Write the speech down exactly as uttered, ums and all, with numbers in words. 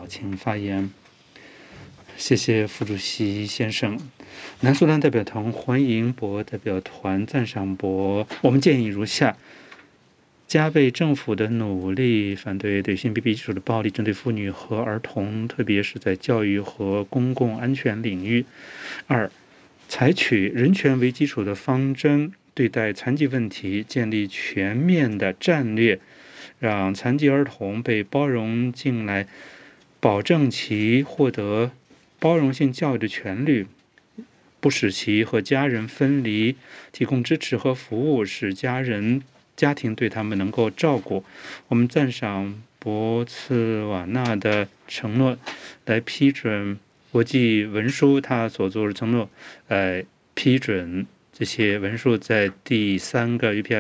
导，请发言。谢谢副主席先生。南苏丹代表团欢迎博代表团赞赏博，我们建议如下：加倍政府的努力，反对对性别基础的暴力，针对妇女和儿童，特别是在教育和公共安全领域。二、采取人权为基础的方针对待残疾问题，建立全面的战略，让残疾儿童被包容进来，保证其获得包容性教育的权利，不使其和家人分离，提供支持和服务，使家人家庭对他们能够照顾。我们赞赏博茨瓦纳的承诺，来批准国际文书他所做的承诺，呃，批准这些文书在第三个 U P R